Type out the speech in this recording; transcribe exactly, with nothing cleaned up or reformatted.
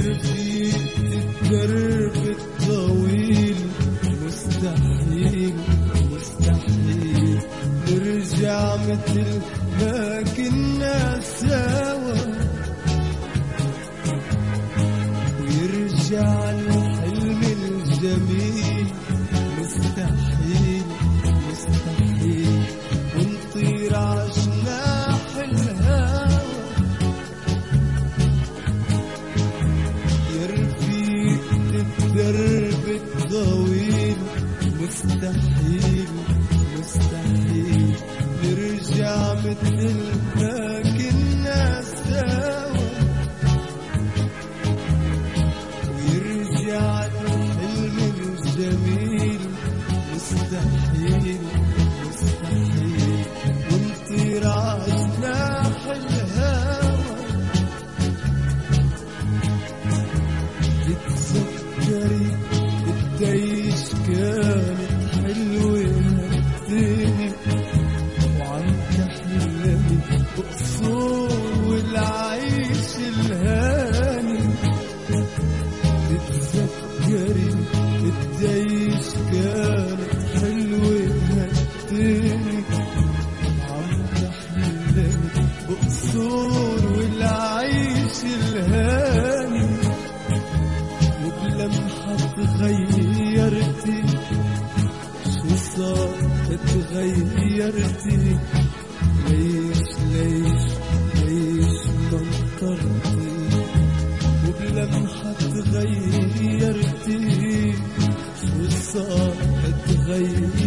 رفيق الدرب الطويل مستحيل مستحيل نرجع مثل ما كنا سوا، ويرجع الحلم الجميل مستحيل مستحيل ونطير عجناح الهوى. يا رفيق الدرب الطويل مستحيل مستحيل نرجع مثل ما كنا سوا، ويرجع الحلم الجميل مستحيل مستحيل ونطير عجناح الهوى. تتذكري قديش كانت حلوة هالدنيا وعم تحلمي بقصور والعيش الهاني. تتذكري قديش كانت حلوة هالدنيا وعم تحلمي بقصور والعيش الهاني. وبلمحة تغيرتي شو صار تغيرتي، ليش ليش ليش منطرتي. وبلمحة تغيرتي شو صار تغيرتي،